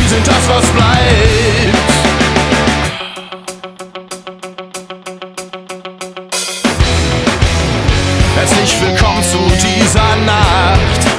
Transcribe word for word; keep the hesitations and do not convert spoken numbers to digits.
sind das, was bleibt. Herzlich willkommen zu dieser Nacht.